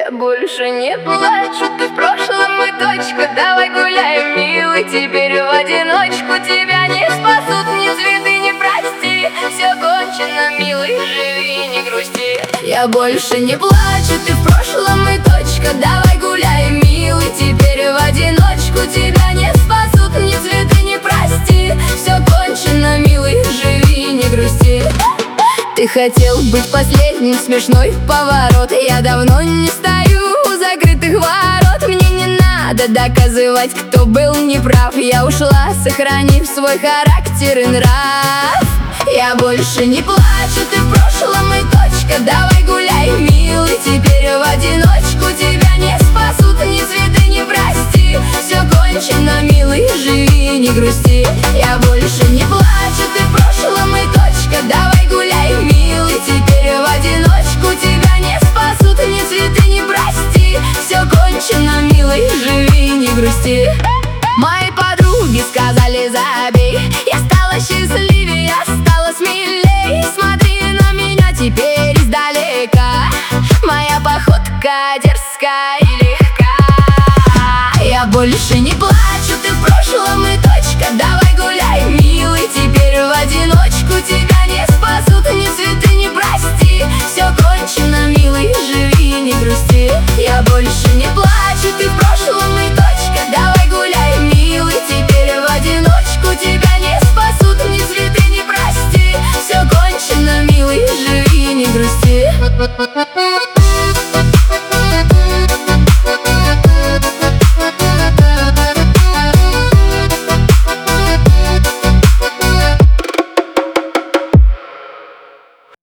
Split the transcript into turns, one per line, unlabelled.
Я больше не плачу, ты в прошлом и точка. Давай гуляем, милый, теперь в одиночку. Тебя не спасут ни цветы, ни прости. Все кончено, милый, живи, не грусти. Я больше не плачу, ты в прошлом и точка. Давай гуляем, милый, теперь в одиночку. Тебя не спасут ни цветы, ни прости. Все кончено, милый, живи, не грусти. Ты хотел быть последним, смешной поворот. Я давно не стою у закрытых ворот. Мне не надо доказывать, кто был неправ. Я ушла, сохранив свой характер и нрав. Я больше не плачу, ты в прошлом и точка. Давай гуляй, милый, теперь в одиночку. Тебя не спасут ни цветы, ни прости. Все кончено, милый, живи, не грусти. Я больше не плачу, ты в прошлом и точка. Давай гуляй, милый, теперь в одиночку. Тебя не спасут ни цветы, ни прости. Все кончено, милый, живи, не грусти. Мои подруги сказали: забей. Я стала счастливее, я стала смелей. Смотри на меня теперь издалека. Моя походка дерзкая и легка. Я больше не плачу, ты в прошлом и точка. Давай гуляй, милый, теперь в одиночку. Тебя не спасут ни цветы, ни прости. Все кончено, милый, живи, не грусти. Я больше не плачу, ты в прошлом и точка. Давай гуляй, милый, теперь в одиночку. Тебя не спасут ни цветы, ни прости. Все кончено, милый, живи, не грусти.